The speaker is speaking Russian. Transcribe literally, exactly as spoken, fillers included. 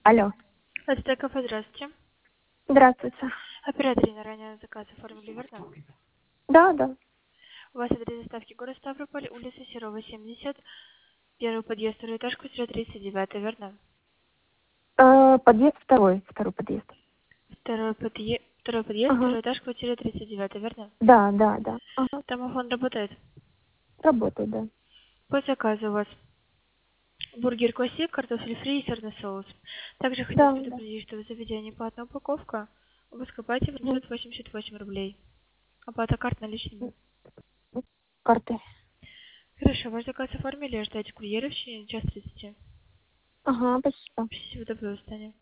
Алло. Это кафе, здравствуйте. Здравствуйте. Оператор на ранее заказ оформили, верно? Да, да. У вас адрес доставки город Ставрополь, улица Серова, семьдесят, первый подъезд, второй этаж, квартира тридцать девять, верно? Э, подъезд второй, второй подъезд. Второй подъезд, второй подъезд, Ага. второй этаж, квартира тридцать девять, верно? Да, да, да. Ага. Домофон работает. Работает, да. По заказу у вас бургер классик, картофель фри и сырный соус. Также хотелось Да, да. предупредить, что в заведении платная упаковка. Об ископате Мгм. восемьсот восемьдесят восемь рублей. Оплата карт наличными. Карты. Хорошо, ваш заказ оформили, ждайте курьера в течение час тридцати. Ага, спасибо. Всего доброго, до свидания.